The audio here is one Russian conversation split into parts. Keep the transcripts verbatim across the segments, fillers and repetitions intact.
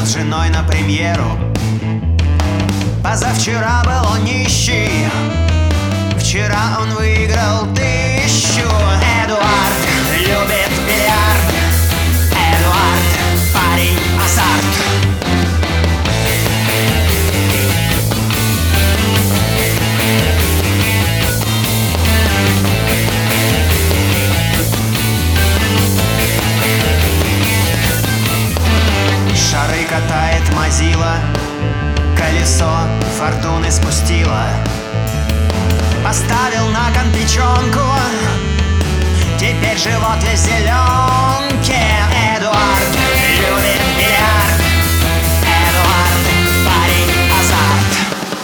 идет с женой на премьеру. Позавчера был он нищий, вчера он выиграл тысячу. Эдуард любит бильярд, Эдуард парень азарт. Шары катает Мазила, колесо фортуны спустила. Поставил на кон печенку, теперь живот весь в зеленке. Эдуард любит бильярд, Эдуард парень азарт.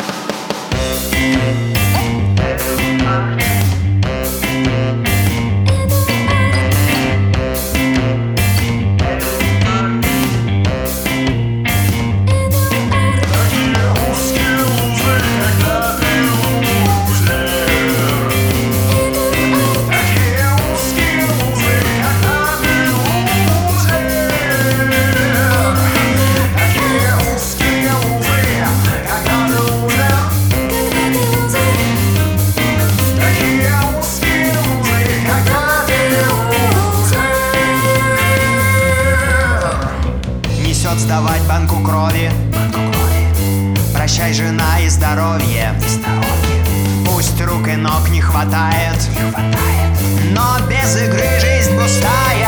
Сдавать банку крови. банку крови Прощай, жена, и здоровье. и здоровье Пусть рук и ног не хватает, не хватает, но без игры жизнь пустая.